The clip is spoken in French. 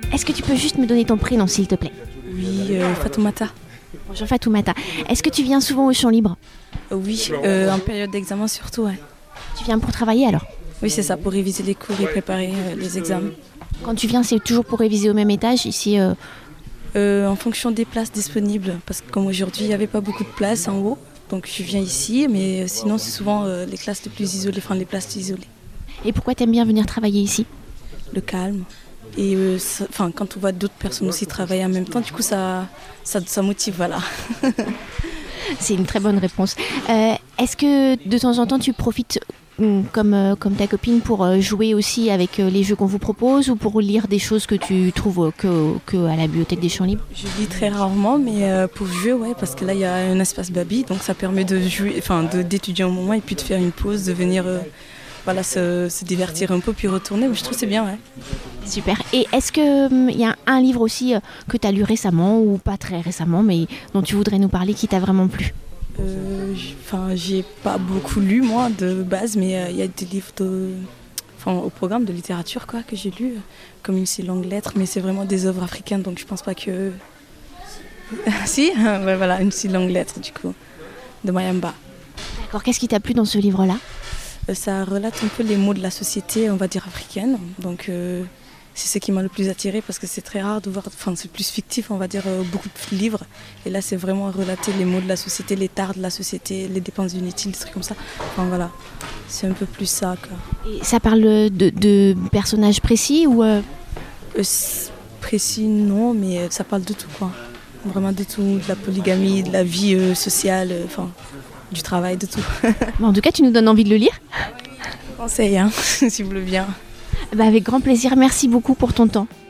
Est-ce que tu peux juste me donner ton prénom, s'il te plaît? Oui, Fatoumata. Bonjour Fatoumata. Est-ce que tu viens souvent au Champ Libre? Oui, en période d'examen surtout, ouais. Tu viens pour travailler alors? Oui, c'est ça, pour réviser les cours et préparer les examens. Quand tu viens, c'est toujours pour réviser au même étage ici En fonction des places disponibles, parce que comme aujourd'hui, il n'y avait pas beaucoup de places en haut, donc je viens ici, mais sinon c'est souvent les classes les plus isolées, enfin les places isolées. Et pourquoi t'aimes bien venir travailler ici? Le calme. Et quand on voit d'autres personnes aussi travailler en même temps, du coup ça motive, voilà. C'est une très bonne réponse. Est-ce que de temps en temps tu profites comme ta copine pour jouer aussi avec les jeux qu'on vous propose ou pour lire des choses que tu trouves que à la bibliothèque des Champs Libres? Je lis très rarement, mais pour jouer, ouais, parce que là il y a un espace baby, donc ça permet de jouer, d'étudier un moment et puis de faire une pause, de venir se divertir un peu puis retourner. Mais je trouve que c'est bien, ouais. Super. Et est-ce qu'il y a un livre aussi que tu as lu récemment ou pas très récemment, mais dont tu voudrais nous parler qui t'a vraiment plu? J'ai pas beaucoup lu moi de base, mais il y a des livres au programme de littérature quoi que j'ai lu, comme Une si longue lettre, mais c'est vraiment des œuvres africaines, donc je pense pas que. Si, ouais, voilà, Une si longue lettre du coup, de Mayamba. D'accord. Qu'est-ce qui t'a plu dans ce livre-là? Ça relate un peu les maux de la société, on va dire africaine, donc. C'est ce qui m'a le plus attiré parce que c'est très rare de voir, c'est plus fictif, on va dire, beaucoup de livres. Et là, c'est vraiment relater les maux de la société, les tares de la société, les dépenses inutiles, des trucs comme ça. Enfin voilà, c'est un peu plus ça, quoi. Et ça parle de personnages précis ou Précis, non, mais ça parle de tout, quoi. Vraiment de tout, de la polygamie, de la vie sociale, du travail, de tout. En tout cas, tu nous donnes envie de le lire? Je conseille, hein, si vous voulez bien. Avec grand plaisir, merci beaucoup pour ton temps.